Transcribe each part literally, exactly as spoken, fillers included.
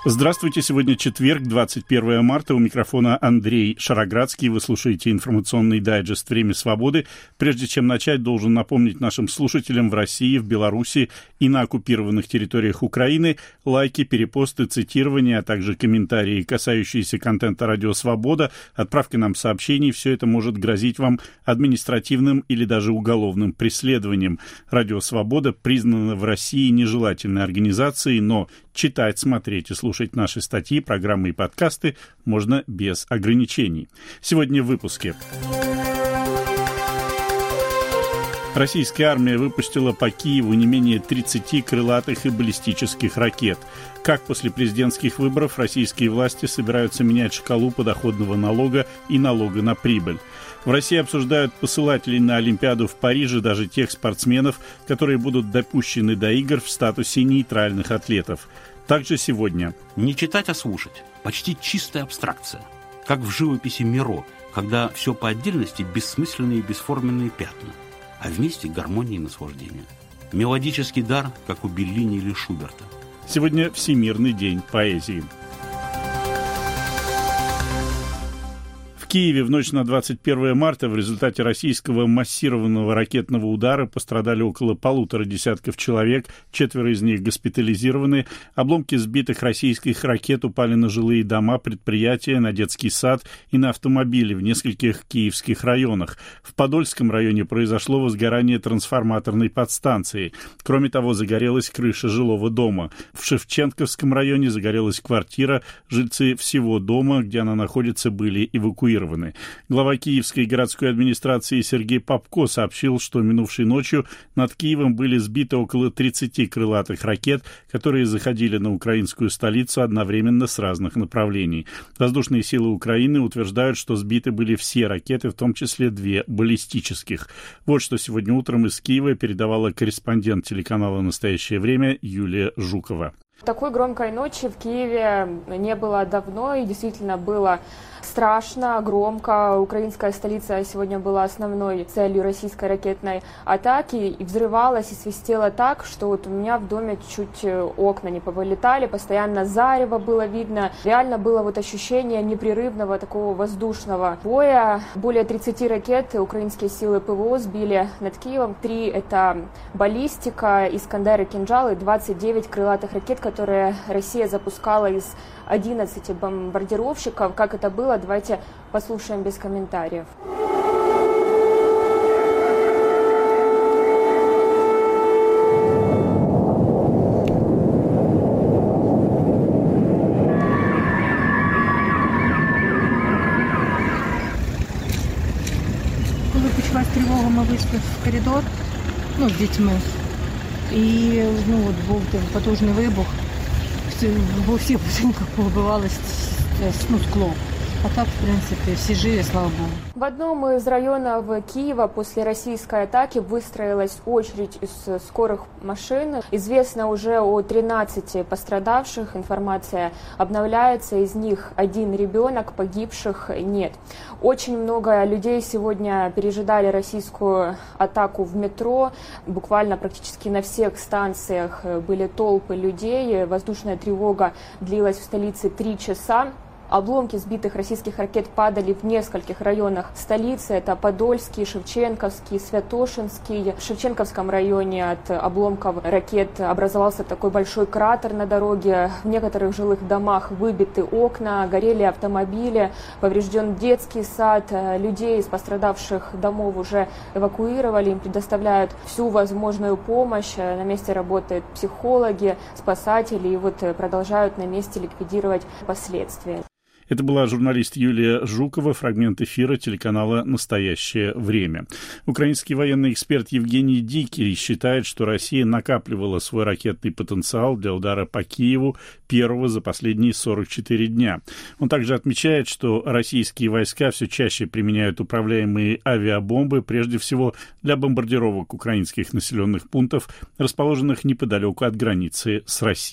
Здравствуйте, сегодня четверг, двадцать первое марта, у микрофона Андрей Шароградский, вы слушаете информационный дайджест «Время свободы». Прежде чем начать, должен напомнить нашим слушателям в России, в Беларуси и на оккупированных территориях Украины лайки, перепосты, цитирования, а также комментарии, касающиеся контента «Радио Свобода», отправка нам сообщений, все это может грозить вам административным или даже уголовным преследованием. «Радио Свобода» признано в России нежелательной организацией, но читать, смотреть и слушать наши статьи, программы и подкасты можно без ограничений. Сегодня в выпуске. Российская армия выпустила по Киеву не менее тридцати крылатых и баллистических ракет. Как после президентских выборов российские власти собираются менять шкалу подоходного налога и налога на прибыль. В России обсуждают, посылать ли на Олимпиаду в Париже даже тех спортсменов, которые будут допущены до игр в статусе нейтральных атлетов. Также сегодня. Не читать, а слушать. Почти чистая абстракция. Как в живописи Миро, когда все по отдельности бессмысленные и бесформенные пятна, а вместе гармония и наслаждение. Мелодический дар, как у Беллини или Шуберта. Сегодня Всемирный день поэзии. В Киеве в ночь на двадцать первое марта в результате российского массированного ракетного удара пострадали около полутора десятков человек, четверо из них госпитализированы. Обломки сбитых российских ракет упали на жилые дома, предприятия, на детский сад и на автомобили в нескольких киевских районах. В Подольском районе произошло возгорание трансформаторной подстанции. Кроме того, загорелась крыша жилого дома. В Шевченковском районе загорелась квартира. Жильцы всего дома, где она находится, были эвакуированы. Глава Киевской городской администрации Сергей Попко сообщил, что минувшей ночью над Киевом были сбиты около тридцати крылатых ракет, которые заходили на украинскую столицу одновременно с разных направлений. Воздушные силы Украины утверждают, что сбиты были все ракеты, в том числе две баллистических. Вот что сегодня утром из Киева передавала корреспондент телеканала «Настоящее время» Юлия Жукова. Такой громкой ночи в Киеве не было давно, и действительно было страшно, громко. Украинская столица сегодня была основной целью российской ракетной атаки, и взрывалась и свистела так, что вот у меня в доме чуть окна не повылетали, постоянно зарево было видно. Реально было вот ощущение непрерывного такого воздушного боя. Более тридцати ракет украинские силы ПВО сбили над Киевом. Три — это баллистика, Искандер и Кинжал, и двадцать девять крылатых ракет, которые Россия запускала из одиннадцати бомбардировщиков. Как это было, давайте послушаем без комментариев. Коли почалась тривога, ми вийшли в коридор, ну, з дітьми, і ну, от був потужний вибух. Во всіх будинках повибивалось ну, скло. А так, в принципе, все живы, слава богу. В одном из районов Киева после российской атаки выстроилась очередь из скорых машин. Известно уже о тринадцати пострадавших. Информация обновляется. Из них один ребенок, погибших нет. Очень много людей сегодня пережидали российскую атаку в метро. Буквально практически на всех станциях были толпы людей. Воздушная тревога длилась в столице три часа. Обломки сбитых российских ракет падали в нескольких районах столицы. Это Подольский, Шевченковский, Святошинский. В Шевченковском районе от обломков ракет образовался такой большой кратер на дороге. В некоторых жилых домах выбиты окна, горели автомобили, поврежден детский сад. Людей из пострадавших домов уже эвакуировали, им предоставляют всю возможную помощь. На месте работают психологи, спасатели, и вот продолжают на месте ликвидировать последствия. Это была журналист Юлия Жукова, фрагмент эфира телеканала «Настоящее время». Украинский военный эксперт Евгений Дикий считает, что Россия накапливала свой ракетный потенциал для удара по Киеву первого за последние сорок четыре дня. Он также отмечает, что российские войска все чаще применяют управляемые авиабомбы, прежде всего для бомбардировок украинских населенных пунктов, расположенных неподалеку от границы с Россией.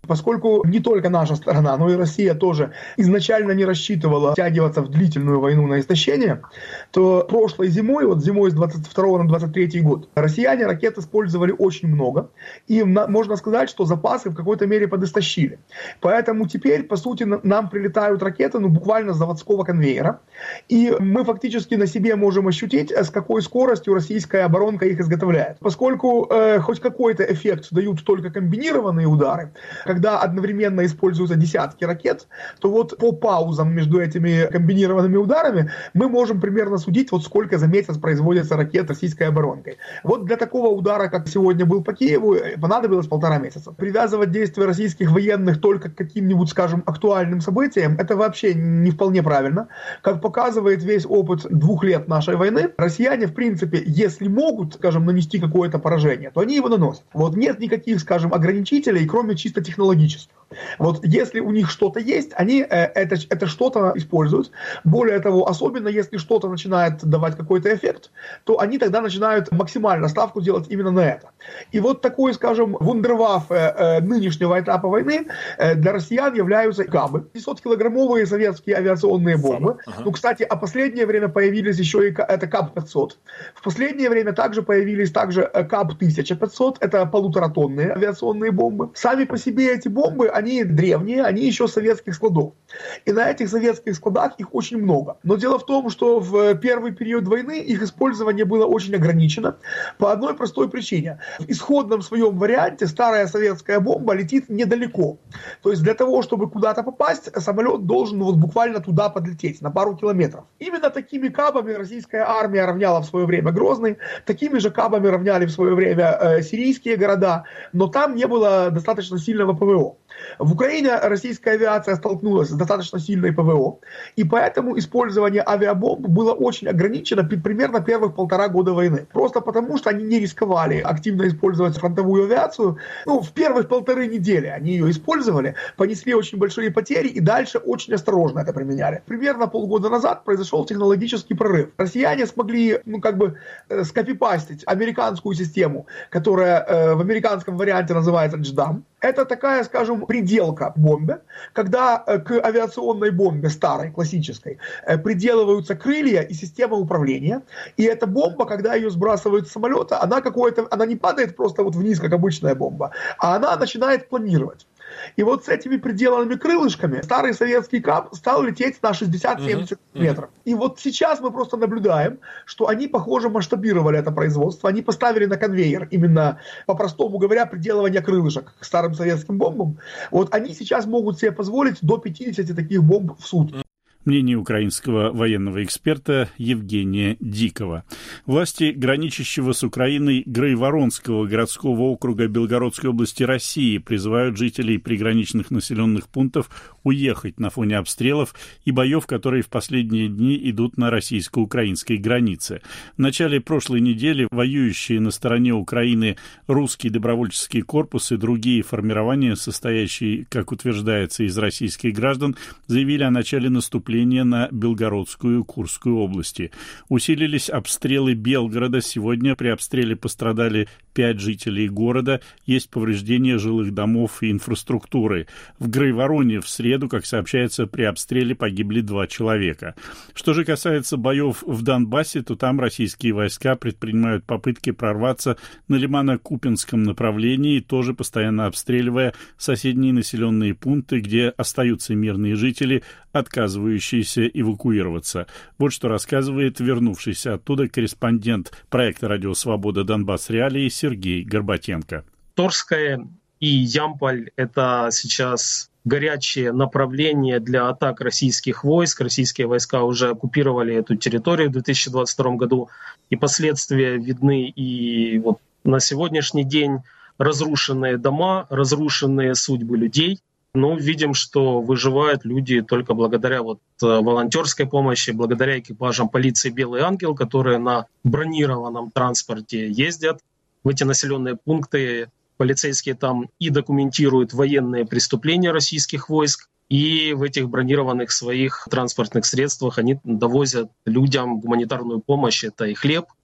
Поскольку не только наша сторона, но и Россия тоже изначально не рассчитывала втягиваться в длительную войну на истощение, то прошлой зимой, вот зимой с двадцать второго на двадцать третий год, россияне ракет использовали очень много. И можно сказать, что запасы в какой-то мере подистощили. Поэтому теперь, по сути, нам прилетают ракеты ну, буквально с заводского конвейера. И мы фактически на себе можем ощутить, с какой скоростью российская оборонка их изготовляет. Поскольку э, хоть какой-то эффект дают только комбинированные удары, когда одновременно используются десятки ракет, то вот по паузам между этими комбинированными ударами мы можем примерно судить, вот сколько за месяц производится ракет российской оборонкой. Вот для такого удара, как сегодня был по Киеву, понадобилось полтора месяца. Привязывать действия российских военных только к каким-нибудь, скажем, актуальным событиям, это вообще не вполне правильно. Как показывает весь опыт двух лет нашей войны, россияне, в принципе, если могут, скажем, нанести какое-то поражение, то они его наносят. Вот нет никаких, скажем, ограничителей, кроме чисто технологических. Вот если у них что-то есть, они э, это, это что-то используют. Более того, особенно если что-то начинает давать какой-то эффект, то они тогда начинают максимально ставку делать именно на это. И вот такой, скажем, вундерваффе э, нынешнего этапа войны э, для россиян являются кабы. пятисоткилограммовые советские авиационные бомбы. Ага. Ну, кстати, а последнее время появились еще и это КАБ пятьсот. В последнее время также появились также КАБ тысяча пятьсот. Это полуторатонные авиационные бомбы. Сами по себе эти бомбы, они древние, они еще советских складов. И на этих советских складах их очень много. Но дело в том, что в первый период войны их использование было очень ограничено по одной простой причине. В исходном своем варианте старая советская бомба летит недалеко. То есть для того, чтобы куда-то попасть, самолет должен вот буквально туда подлететь, на пару километров. Именно такими кабами российская армия равняла в свое время Грозный, такими же кабами равняли в свое время э, сирийские города, но там не было достаточно сильного ПВО. В Украине российская авиация столкнулась с достаточно сильной ПВО, и поэтому использование авиабомб было очень ограничено примерно первых полтора года войны. Просто потому, что они не рисковали активно использовать фронтовую авиацию. Ну, в первых полторы недели они ее использовали, понесли очень большие потери и дальше очень осторожно это применяли. Примерно полгода назад произошел технологический прорыв. Россияне смогли, ну, как бы, э, скопипастить американскую систему, которая э, в американском варианте называется дждам. Это такая, скажем, приделка к бомбе, когда к авиационной бомбе, старой, классической, приделываются крылья и система управления. И эта бомба, когда ее сбрасывают с самолета, она какое-то, она не падает просто вот вниз, как обычная бомба, а она начинает планировать. И вот с этими приделанными крылышками старый советский КАБ стал лететь на шестьдесят-семьдесят uh-huh. метров. И вот сейчас мы просто наблюдаем, что они, похоже, масштабировали это производство. Они поставили на конвейер, именно, по-простому говоря, приделывание крылышек к старым советским бомбам. Вот они сейчас могут себе позволить до пятидесяти таких бомб в сутки. Мнение украинского военного эксперта Евгения Дикова. Власти граничащего с Украиной Грейворонского городского округа Белгородской области России призывают жителей приграничных населенных пунктов уехать на фоне обстрелов и боев, которые в последние дни идут на российско-украинской границе. В начале прошлой недели воюющие на стороне Украины русский добровольческий корпус и другие формирования, состоящие, как утверждается, из российских граждан, заявили о начале наступления на Белгородскую и Курскую области. Усилились обстрелы Белгорода. Сегодня при обстреле пострадали пять жителей города. Есть повреждения жилых домов и инфраструктуры. В Грейвороне в среду, как сообщается, при обстреле погибли два человека. Что же касается боев в Донбассе, то там российские войска предпринимают попытки прорваться на Лимано-Купинском направлении, тоже постоянно обстреливая соседние населенные пункты, где остаются мирные жители, отказывающиеся эвакуироваться. Вот что рассказывает вернувшийся оттуда корреспондент проекта «Радио Свобода. Донбасс. Реалии» Сергей Горбатенко. Торская и Ямполь – это сейчас горячее направление для атак российских войск. Российские войска уже оккупировали эту территорию в две тысячи двадцать втором году, и последствия видны и вот на сегодняшний день. Разрушенные дома, разрушенные судьбы людей. Но видим, что выживают люди только благодаря вот волонтерской помощи, благодаря экипажам полиции «Белый ангел», которые на бронированном транспорте ездят в эти населенные пункты. Полицейские там и документируют военные преступления российских войск, и в этих бронированных своих транспортных средствах они довозят людям гуманитарную помощь. Это и хлеб,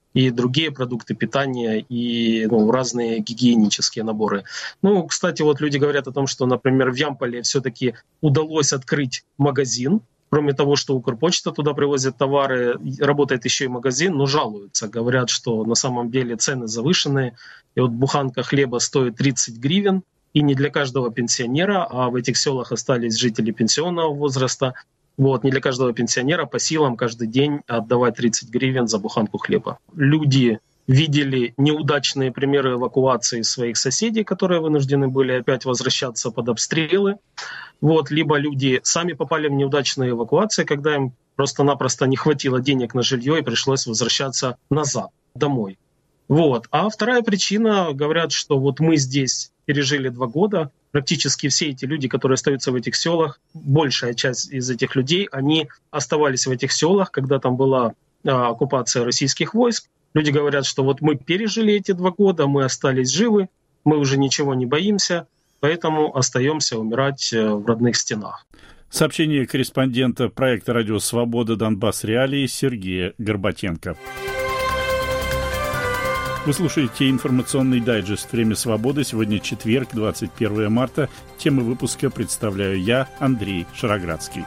и другие продукты питания, и ну, разные гигиенические наборы. Ну, кстати, вот люди говорят о том, что, например, в Ямполе все-таки удалось открыть магазин. Кроме того, что Укрпочта туда привозит товары, работает еще и магазин, но жалуются. Говорят, что на самом деле цены завышенные. И вот буханка хлеба стоит тридцать гривен, и не для каждого пенсионера, а в этих селах остались жители пенсионного возраста. Вот, не для каждого пенсионера по силам каждый день отдавать тридцать гривен за буханку хлеба. Люди видели неудачные примеры эвакуации своих соседей, которые вынуждены были опять возвращаться под обстрелы. Вот, либо люди сами попали в неудачные эвакуации, когда им просто-напросто не хватило денег на жилье и пришлось возвращаться назад, домой. Вот. А вторая причина, говорят, что вот мы здесь пережили два года, практически все эти люди, которые остаются в этих селах, большая часть из этих людей, они оставались в этих селах, когда там была а, оккупация российских войск. Люди говорят, что вот мы пережили эти два года, мы остались живы, мы уже ничего не боимся, поэтому остаемся умирать в родных стенах. Сообщение корреспондента проекта «Радио Свобода. Донбасс. Реалии» Сергея Горбатенко. Вы слушаете информационный дайджест «Время свободы». Сегодня четверг, двадцать первое марта. Темы выпуска представляю я, Андрей Шароградский.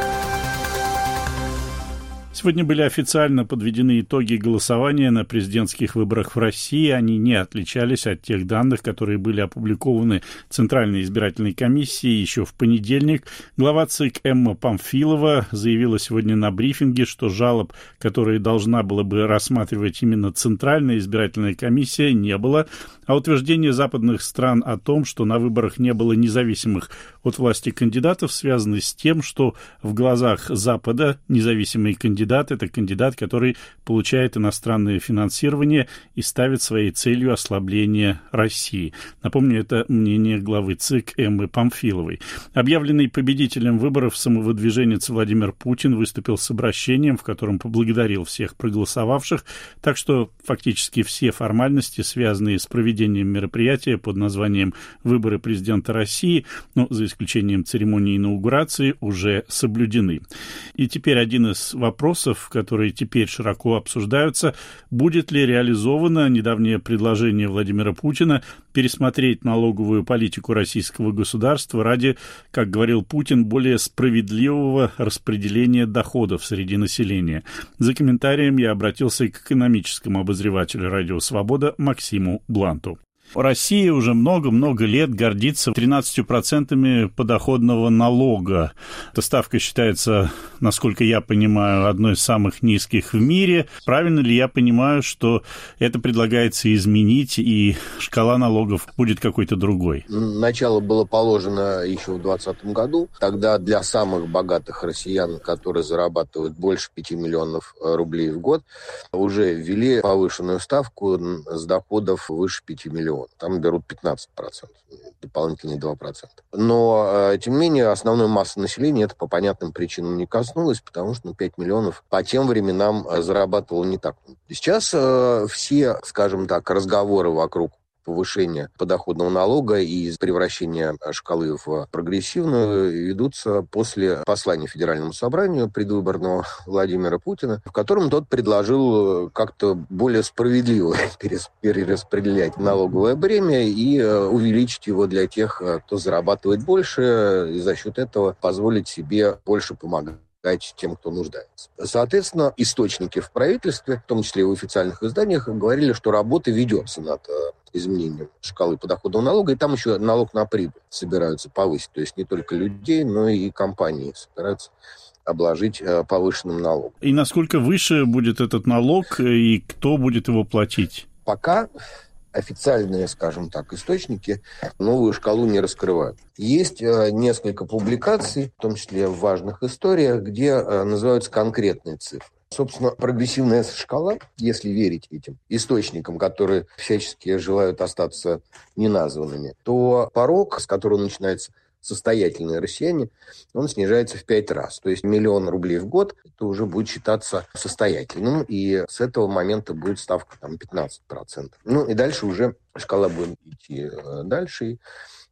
Сегодня были официально подведены итоги голосования на президентских выборах в России. Они не отличались от тех данных, которые были опубликованы Центральной избирательной комиссией еще в понедельник. Глава ЦИК Эмма Памфилова заявила сегодня на брифинге, что жалоб, которые должна была бы рассматривать именно Центральная избирательная комиссия, не было. А утверждение западных стран о том, что на выборах не было независимых от власти кандидатов, связаны с тем, что в глазах Запада независимый кандидат – это кандидат, который получает иностранное финансирование и ставит своей целью ослабление России. Напомню, это мнение главы ЦИК Эммы Памфиловой. Объявленный победителем выборов самовыдвиженец Владимир Путин выступил с обращением, в котором поблагодарил всех проголосовавших, так что фактически все формальности, связанные с проведением мероприятия под названием «Выборы президента России», ну, за исключением церемонии инаугурации, уже соблюдены. И теперь один из вопросов, которые теперь широко обсуждаются, будет ли реализовано недавнее предложение Владимира Путина пересмотреть налоговую политику российского государства ради, как говорил Путин, более справедливого распределения доходов среди населения. За комментарием я обратился к экономическому обозревателю «Радио Свобода» Максиму Бланту. Россия уже много-много лет гордится тринадцатью процентами подоходного налога. Эта ставка считается, насколько я понимаю, одной из самых низких в мире. Правильно ли я понимаю, что это предлагается изменить, и шкала налогов будет какой-то другой? Начало было положено еще в двадцатом году. Тогда для самых богатых россиян, которые зарабатывают больше пяти миллионов рублей в год, уже ввели повышенную ставку с доходов выше пяти миллионов. Там берут пятнадцать процентов, дополнительные два процента. Но, тем не менее, основной массы населения это по понятным причинам не коснулось, потому что ну, пять миллионов по тем временам зарабатывало не так. Сейчас э, все, скажем так, разговоры вокруг повышения подоходного налога и превращения шкалы в прогрессивную ведутся после послания Федеральному собранию предвыборного Владимира Путина, в котором тот предложил как-то более справедливо перераспределять налоговое бремя и увеличить его для тех, кто зарабатывает больше, и за счет этого позволить себе больше помогать тем, кто нуждается. Соответственно, источники в правительстве, в том числе и в официальных изданиях, говорили, что работа ведется над изменением шкалы подоходного налога, и там еще налог на прибыль собираются повысить. То есть не только людей, но и компании собираются обложить повышенным налогом. И насколько выше будет этот налог, и кто будет его платить? Пока официальные, скажем так, источники новую шкалу не раскрывают. Есть э, несколько публикаций, в том числе в важных историях, где э, называются конкретные цифры. Собственно, прогрессивная шкала, если верить этим источникам, которые всячески желают остаться неназванными, то порог, с которого начинается состоятельные россияне, он снижается в пять раз. То есть миллион рублей в год, это уже будет считаться состоятельным, и с этого момента будет ставка там, пятнадцать процентов. Ну и дальше уже шкала будет идти дальше, и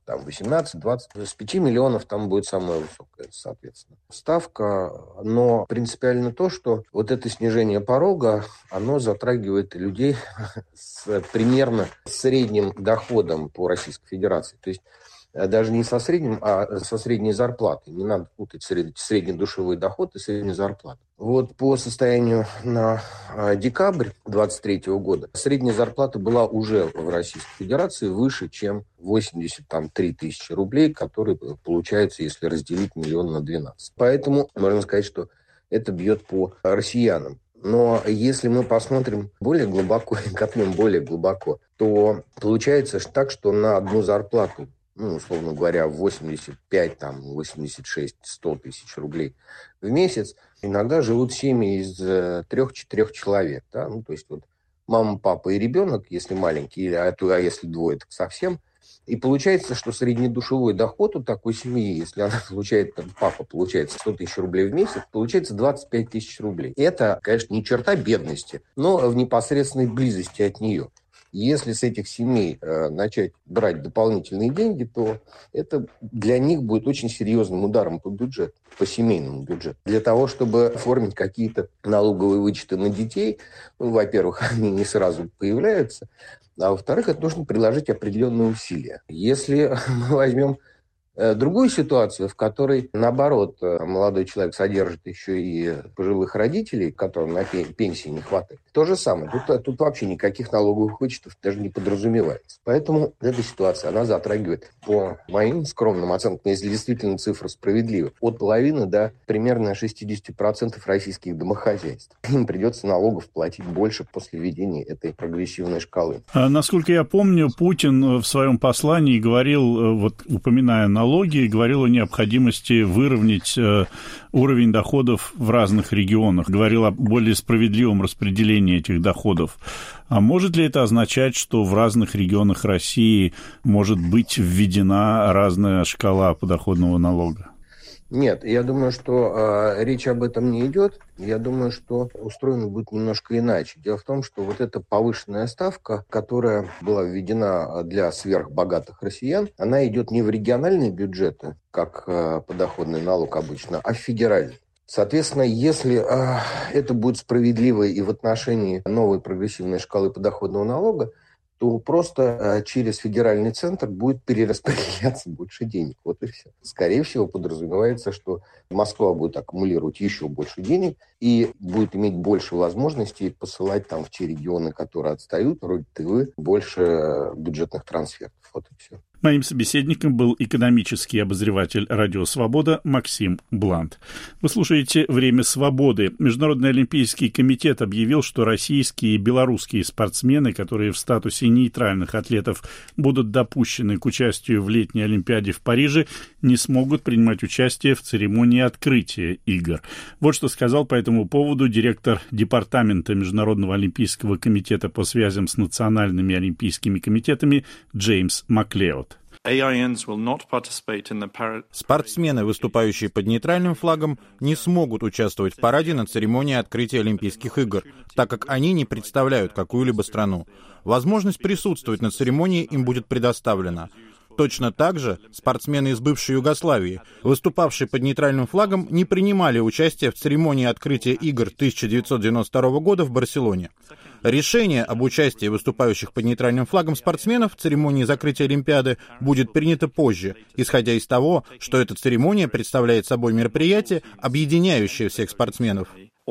там восемнадцать-двадцать, с пяти миллионов там будет самая высокая, соответственно, ставка. Но принципиально то, что вот это снижение порога, оно затрагивает людей с примерно средним доходом по Российской Федерации. То есть даже не со средним, а со средней зарплатой. Не надо путать средний душевой доход и среднюю зарплату. Вот по состоянию на декабрь две тысячи двадцать третьего года средняя зарплата была уже в Российской Федерации выше, чем восемьдесят три тысячи рублей, которые получаются, если разделить миллион на двенадцать. Поэтому можно сказать, что это бьет по россиянам. Но если мы посмотрим более глубоко и копнем более глубоко, то получается так, что на одну зарплату, ну, условно говоря, восемьдесят пять, там, восемьдесят шесть, сто тысяч рублей в месяц, иногда живут семьи из трех-четырех человек. Да? Ну, то есть вот мама, папа и ребенок, если маленький, или, а, то, а если двое, так совсем. И получается, что среднедушевой доход у такой семьи, если она получает, там, папа получает сто тысяч рублей в месяц, получается двадцать пять тысяч рублей. Это, конечно, не черта бедности, но в непосредственной близости от нее. Если с этих семей э, начать брать дополнительные деньги, то это для них будет очень серьезным ударом по бюджету, по семейному бюджету. Для того, чтобы оформить какие-то налоговые вычеты на детей, ну, во-первых, они не сразу появляются, а во-вторых, это нужно приложить определенные усилия. Если мы возьмем другую ситуацию, в которой, наоборот, молодой человек содержит еще и пожилых родителей, которым на пенсии не хватает, то же самое. Тут, тут вообще никаких налоговых вычетов даже не подразумевается. Поэтому эта ситуация, она затрагивает, по моим скромным оценкам, если действительно цифра справедлива, от половины до примерно шестьдесят процентов российских домохозяйств. Им придется налогов платить больше после введения этой прогрессивной шкалы. А, насколько я помню, Путин в своем послании говорил, вот упоминая налоги, говорил о необходимости выровнять э, уровень доходов в разных регионах, говорил о более справедливом распределении этих доходов. А может ли это означать, что в разных регионах России может быть введена разная шкала подоходного налога? Нет, я думаю, что э, речь об этом не идет. Я думаю, что устроено будет немножко иначе. Дело в том, что вот эта повышенная ставка, которая была введена для сверхбогатых россиян, она идет не в региональные бюджеты, как э, подоходный налог обычно, а в федеральный. Соответственно, если э, это будет справедливо и в отношении новой прогрессивной шкалы подоходного налога, то просто э, через федеральный центр будет перераспределяться больше денег. Вот и все. Скорее всего, подразумевается, что Москва будет аккумулировать еще больше денег и будет иметь больше возможностей посылать там в те регионы, которые отстают, вроде Тывы, больше бюджетных трансфертов. Вот и все. Моим собеседником был экономический обозреватель «Радио Свобода» Максим Блант. Вы слушаете «Время свободы». Международный олимпийский комитет объявил, что российские и белорусские спортсмены, которые в статусе нейтральных атлетов будут допущены к участию в летней Олимпиаде в Париже, не смогут принимать участие в церемонии открытия игр. Вот что сказал по этому поводу директор Департамента Международного олимпийского комитета по связям с национальными олимпийскими комитетами Джеймс Маклеод. Спортсмены, выступающие под нейтральным флагом, не смогут участвовать в параде на церемонии открытия Олимпийских игр, так как они не представляют какую-либо страну. Возможность присутствовать на церемонии им будет предоставлена. Точно так же спортсмены из бывшей Югославии, выступавшие под нейтральным флагом, не принимали участие в церемонии открытия игр тысяча девятьсот девяносто второго года в Барселоне. Решение об участии выступающих под нейтральным флагом спортсменов в церемонии закрытия Олимпиады будет принято позже, исходя из того, что эта церемония представляет собой мероприятие, объединяющее всех спортсменов.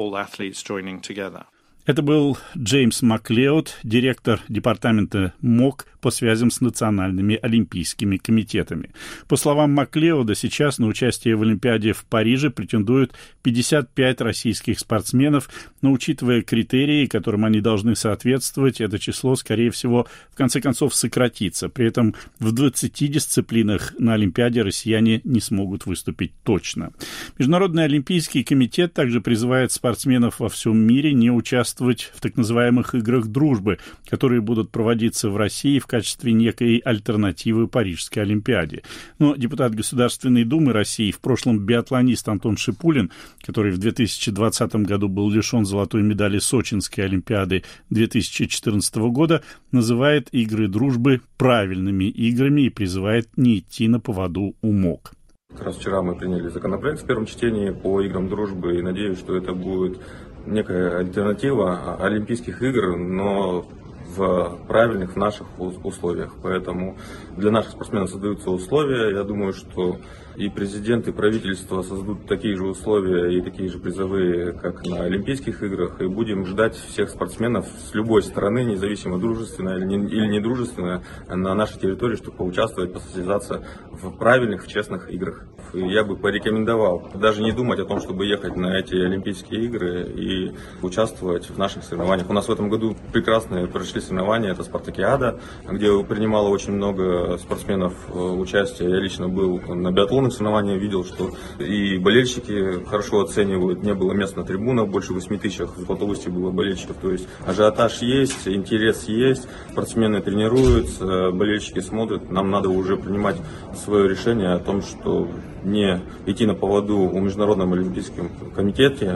Это был Джеймс Маклеод, директор департамента МОК по связям с национальными олимпийскими комитетами. По словам Маклеода, сейчас на участие в Олимпиаде в Париже претендуют пятьдесят пять российских спортсменов, но учитывая критерии, которым они должны соответствовать, это число, скорее всего, в конце концов сократится. При этом в двадцати дисциплинах на Олимпиаде россияне не смогут выступить точно. Международный олимпийский комитет также призывает спортсменов во всем мире не участвовать участвовать в так называемых «играх дружбы», которые будут проводиться в России в качестве некой альтернативы Парижской Олимпиаде. Но депутат Государственной Думы России, в прошлом биатлонист Антон Шипулин, который в две тысячи двадцатом году был лишен золотой медали Сочинской Олимпиады две тысячи четырнадцатого года, называет «игры дружбы» правильными играми и призывает не идти на поводу у МОК. Как раз вчера мы приняли законопроект в первом чтении по играм дружбы, и надеюсь, что это будет некая альтернатива Олимпийских игр, но в правильных в наших условиях. Поэтому для наших спортсменов создаются условия. Я думаю, что и президент, и правительство создадут такие же условия и такие же призовые, как на Олимпийских играх. И будем ждать всех спортсменов с любой страны, независимо дружественная или недружественная, на нашей территории, чтобы поучаствовать, посостязаться в правильных, в честных играх. И я бы порекомендовал даже не думать о том, чтобы ехать на эти Олимпийские игры и участвовать в наших соревнованиях. У нас в этом году прекрасные прошли соревнования. Это Спартакиада, где принимало очень много спортсменов участие. Я лично был на биатлонных соревнованиях, видел, что и болельщики хорошо оценивают. Не было мест на трибунах, больше восьми тысяч в Златоусте было болельщиков. То есть ажиотаж есть, интерес есть, спортсмены тренируются, болельщики смотрят. Нам надо уже принимать свое решение о том, что не идти на поводу у Международного олимпийского комитета,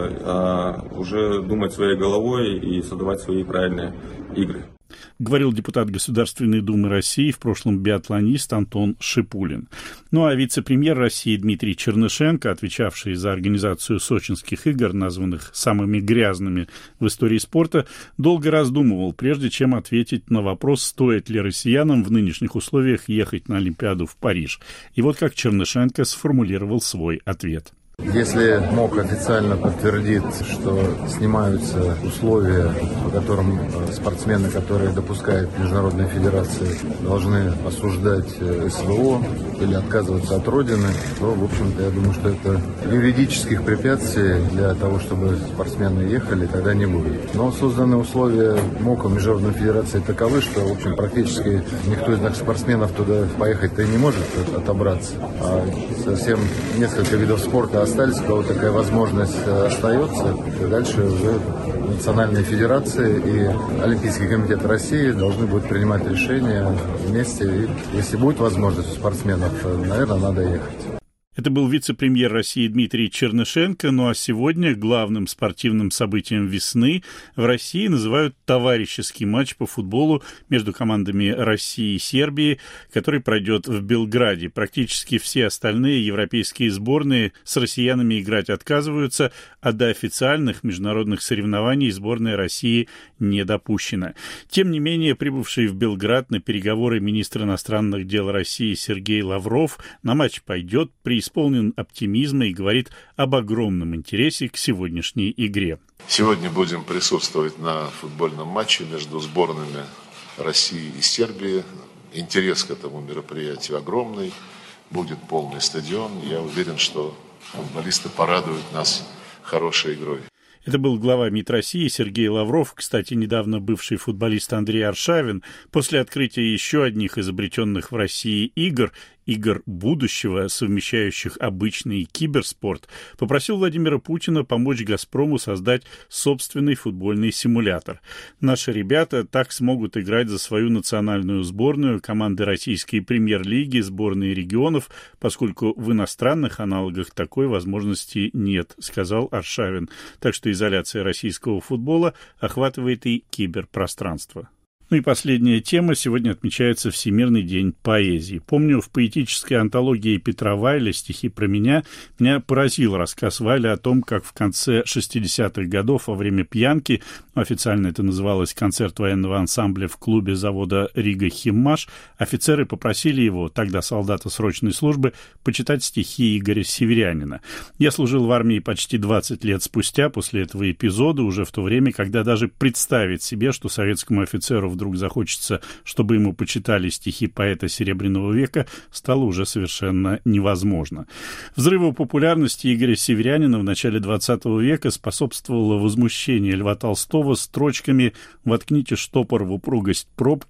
а уже думать своей головой и создавать свои правильные игры. Говорил депутат Государственной Думы России, в прошлом биатлонист Антон Шипулин. Ну а вице-премьер России Дмитрий Чернышенко, отвечавший за организацию сочинских игр, названных самыми грязными в истории спорта, долго раздумывал, прежде чем ответить на вопрос, стоит ли россиянам в нынешних условиях ехать на Олимпиаду в Париж. И вот как Чернышенко сформулировал свой ответ. Если МОК официально подтвердит, что снимаются условия, по которым спортсмены, которые допускают Международная Федерация, должны осуждать СВО или отказываться от Родины, то, в общем-то, я думаю, что это юридических препятствий для того, чтобы спортсмены ехали, тогда не будет. Но созданы условия МОКа Международной Федерации таковы, что, в общем, практически никто из наших спортсменов туда поехать-то и не может отобраться. А совсем несколько видов спорта остались, у кого такая возможность остается, и дальше уже национальные федерации и Олимпийский комитет России должны будут принимать решения вместе. И если будет возможность у спортсменов, наверное, надо ехать. Это был вице-премьер России Дмитрий Чернышенко. Ну а сегодня главным спортивным событием весны в России называют товарищеский матч по футболу между командами России и Сербии, который пройдет в Белграде. Практически все остальные европейские сборные с россиянами играть отказываются, а до официальных международных соревнований сборная России не допущена. Тем не менее, прибывший в Белград на переговоры министр иностранных дел России Сергей Лавров на матч пойдет, преисполнен оптимизма и говорит об огромном интересе к сегодняшней игре. Сегодня будем присутствовать на футбольном матче между сборными России и Сербии. Интерес к этому мероприятию огромный. Будет полный стадион. Я уверен, что футболисты порадуют нас хорошей игрой. Это был глава МИД России Сергей Лавров, кстати, недавно бывший футболист Андрей Аршавин, после открытия еще одних изобретенных в России игр, игр будущего, совмещающих обычный и киберспорт, попросил Владимира Путина помочь «Газпрому» создать собственный футбольный симулятор. Наши ребята так смогут играть за свою национальную сборную, команды российской премьер-лиги, сборные регионов, поскольку в иностранных аналогах такой возможности нет, сказал Аршавин. Так что изоляция российского футбола охватывает и киберпространство. Ну и последняя тема. Сегодня отмечается Всемирный день поэзии. Помню, в поэтической антологии Петра Вайля «Стихи про меня» меня поразил рассказ Вайля о том, как в конце шестидесятых годов во время пьянки, официально это называлось концерт военного ансамбля в клубе завода «Рига Химмаш», офицеры попросили его, тогда солдата срочной службы, почитать стихи Игоря Северянина. Я служил в армии почти двадцать лет спустя после этого эпизода, уже в то время, когда даже представить себе, что советскому офицеру в вдруг захочется, чтобы ему почитали стихи поэта Серебряного века, стало уже совершенно невозможно. Взрыву популярности Игоря Северянина в начале двадцатого века способствовало возмущение Льва Толстого строчками «Воткните штопор в упругость пробки»,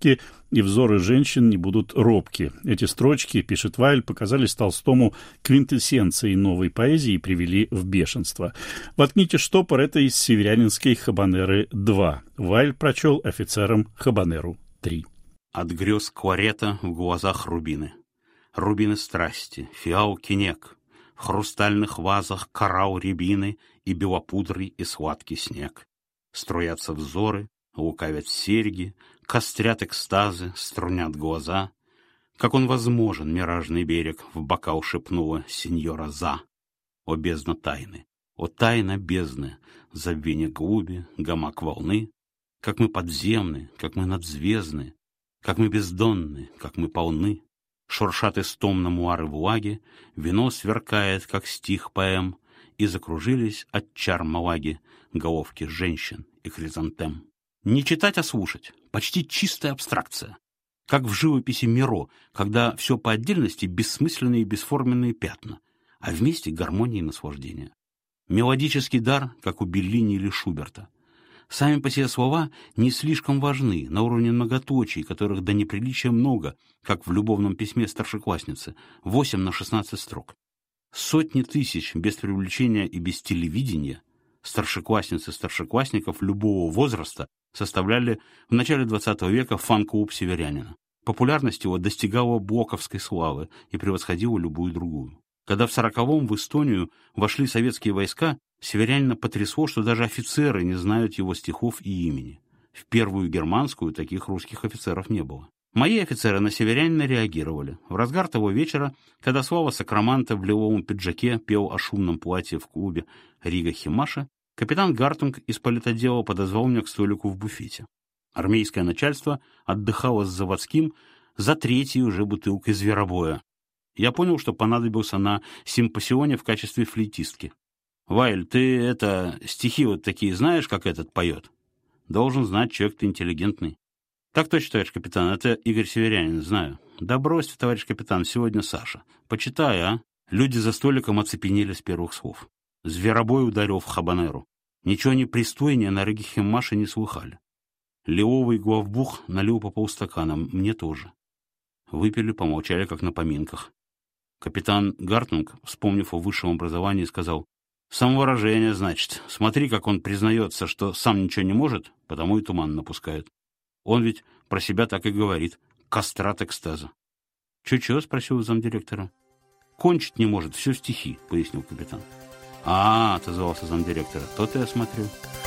и взоры женщин не будут робки. Эти строчки, пишет Вайль, показались Толстому квинтэссенцией новой поэзии и привели в бешенство. «Воткните штопор» — это из северянинской «Хабанеры два». Вайль прочел офицерам «Хабанеру три». От грез кварета в глазах рубины. Рубины страсти, фиал кинек. В хрустальных вазах коралл рябины и белопудрый и сладкий снег. Струятся взоры, лукавят серьги, кострят экстазы, струнят глаза. Как он возможен, миражный берег, в бокал шепнула сеньора За. О бездна тайны, о тайна бездны, забвение глуби, гамак волны. Как мы подземны, как мы надзвездны, как мы бездонны, как мы полны. Шуршат истомно муары влаги, вино сверкает, как стих поэм, и закружились от чар малаги головки женщин и хризантем. Не читать, а слушать. Почти чистая абстракция. Как в живописи Миро, когда все по отдельности бессмысленные и бесформенные пятна, а вместе гармония и наслаждение. Мелодический дар, как у Беллини или Шуберта. Сами по себе слова не слишком важны, на уровне многоточий, которых до неприличия много, как в любовном письме старшеклассницы, восемь на шестнадцать строк. Сотни тысяч без привлечения и без телевидения старшеклассниц и старшеклассников любого возраста составляли в начале двадцатого века фан-клуб «Северянина». Популярность его достигала блоковской славы и превосходила любую другую. Когда в сороковом в Эстонию вошли советские войска, Северянина потрясло, что даже офицеры не знают его стихов и имени. В первую германскую таких русских офицеров не было. Мои офицеры на Северянина реагировали. В разгар того вечера, когда Слава Сакраманто в лиловом пиджаке пел о шумном платье в клубе «Рига Химаша», капитан Гартунг из политотдела подозвал меня к столику в буфете. Армейское начальство отдыхало с заводским за третьей уже бутылкой зверобоя. Я понял, что понадобился на симпосионе в качестве флейтистки. «Вайль, ты, это, стихи вот такие знаешь, как этот поет?» «Должен знать, человек ты интеллигентный». «Так точно, товарищ капитан, это Игорь Северянин, знаю». «Да бросьте, товарищ капитан, сегодня Саша. Почитай, а?» Люди за столиком оцепенели с первых слов. Зверобой ударил в хабанеру. Ничего непристойнее на Риге Химаши не слыхали. Лиловый главбух налил по полстакана, мне тоже. Выпили, помолчали, как на поминках. Капитан Гартунг, вспомнив о высшем образовании, сказал: «Самовыражение, значит. Смотри, как он признается, что сам ничего не может, потому и туман напускает. Он ведь про себя так и говорит. Кастрат экстаза». «Чё-чё?» — спросил замдиректора. «Кончить не может, все стихи», — пояснил капитан. «А, — отозвался замдиректора, — то-то я смотрю».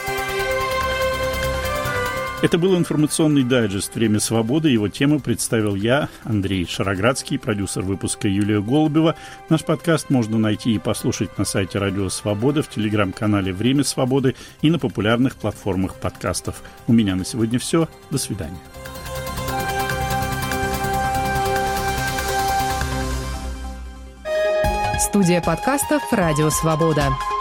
Это был информационный дайджест «Время свободы». Его тему представил я, Андрей Шароградский, продюсер выпуска Юлия Голубева. Наш подкаст можно найти и послушать на сайте Радио Свобода, в телеграм-канале «Время свободы» и на популярных платформах подкастов. У меня на сегодня все. До свидания. Студия подкастов «Радио Свобода».